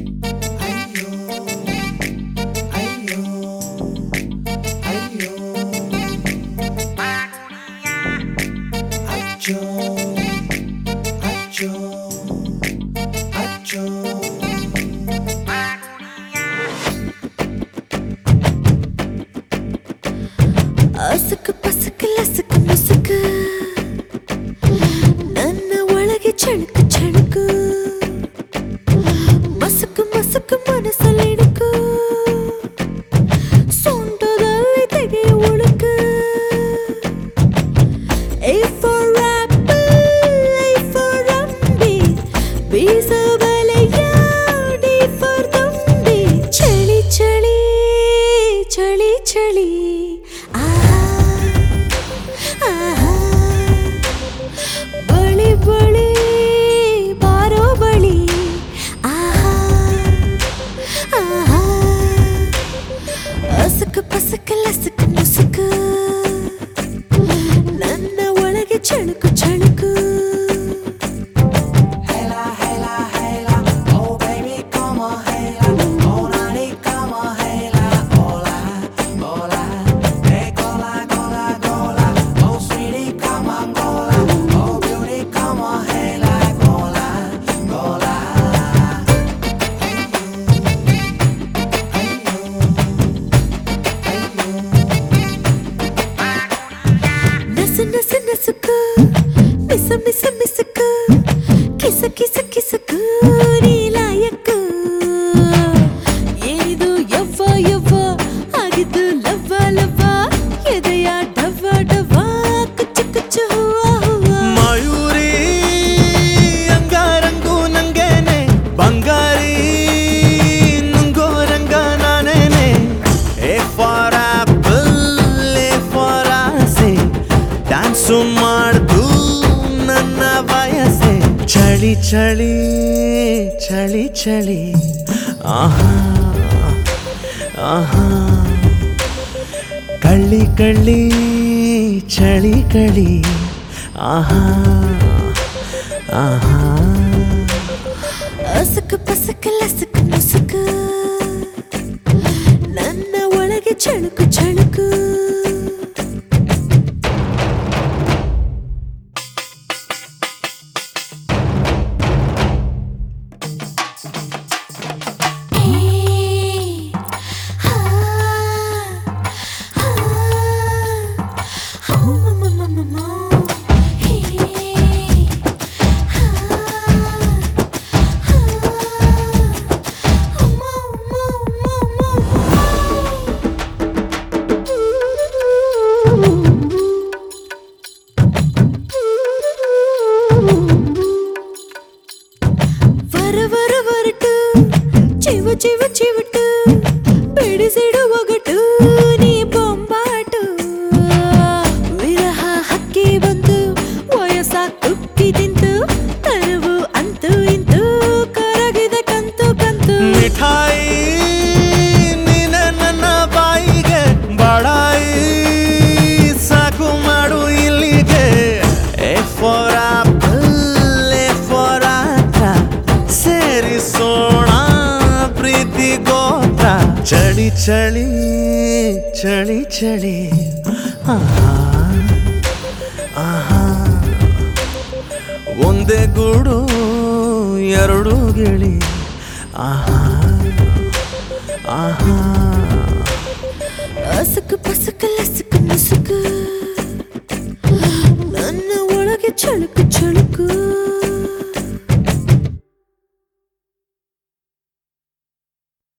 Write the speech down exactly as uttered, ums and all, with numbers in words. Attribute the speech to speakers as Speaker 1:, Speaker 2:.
Speaker 1: असक पसक लसक मुसक ನನ್ನ ಒಳಗೆ ಚಣಕ ಚಣಕ ಮಸಕ ಮಸಕ ಮನಸಲಿಡಕ ಸೊಂಟದಲ್ಲಿ ತೆಗೆಯ ಉಳುಕ A for apple, A for Ambi ಬೀಸಬಲೆಯ D for ದುಂಬಿ ಚಳಿ ಚಳಿ ಚಳಿ ಚಳಿ ಬಳಿ ಬಾರೋ ಬಳಿ ಆಹಾ ಆಹಾ ಅಸಕ ಪಸಕ ಲಸಕ ಮುಸಕ ನನ್ನ ಒಳಗೆ ಚಣಕು ಚಣಕು ನಸ ನಸಕ ಮಿಸ ಮಿಸ ಮಿಸಕ ಕಿಸ ಕಿಸ ಕಿಸಕ ನೀಲಾಯಕ ಏನಿದು ಯವ್ವ ಯವ್ವ ಆಗಿದ್ದು ಲವ್ವ ಲವ್ವ ಎದೆಯ ಡವ್ವ ಡವ್ವ ಕುಚ್ಚು ಕುಚ್ಚು ಹೂವ ಹೂವ
Speaker 2: ಮಯೂರಿ ಅಂಗಾರಂಗು ನಂಗೇನೆ ಬಂಗಾರಿ ನುಂಗೋ ರಂಗ ನಾನೇನೆ A for apple A for ಆಸೆ ಡ್ಯಾನ್ಸು ಮಾಡ್ದು ನನ್ನ ವಯಸ್ಸೆ ಚಳಿ ಚಳಿ ಚಳಿ ಚಳಿ ಆಹಾ ಆಹಾ ಕಳ್ಳಿ ಕಳ್ಳಿ ಚಳಿ ಕಳಿ ಆಹಾ ಆಹಾ
Speaker 1: ಅಸಕ ಪಸಕ ಲಸಕ ಮುಸಕ ನನ್ನ ಒಳಗೆ ಚಣಕು ಚಣಕು ವರ ವರ ವರಟು ಚಿವ ಚಿವ ಚಿವಟು ಬಿಡಿಸಿಡು ಒಗಟು ನೀ ಬೊಂಬಾಟು ವಿರಹ ಹಕ್ಕಿ ಬಂತು ವಯಸ್ಸ ತುಕ್ಕಿ ತಿಂತು ತರವು ಅಂತೂ ಇಂತೂ ಕರಗಿದೆ ಕಂತು ಕಂತು
Speaker 2: ಮಿಠಾಯಿ ನೀನ ನನ್ನ ಬಾಯಿಗೆ ಬಡಾಯಿ ಸಾಕು ಮಾಡು ಇಲ್ಲಿಗೆ A for apple A for ಆತ್ರ ಸೇರಿಸೋಣ ಪ್ರೀತಿ ಗೋತ್ರ ಚಳಿ ಚಳಿ ಚಳಿ ಚಳಿ ಆಹಾ ಆಹಾ ಒಂದೇ ಗೂಡು ಎರಡು ಗಿಳಿ ಆಹಾ ಆಹಾ
Speaker 1: ಅಸಕ ಪಸಕ ಲಸಕ ಮುಸಕ ನನ್ನ ಒಳಗೆ ಚಣಕು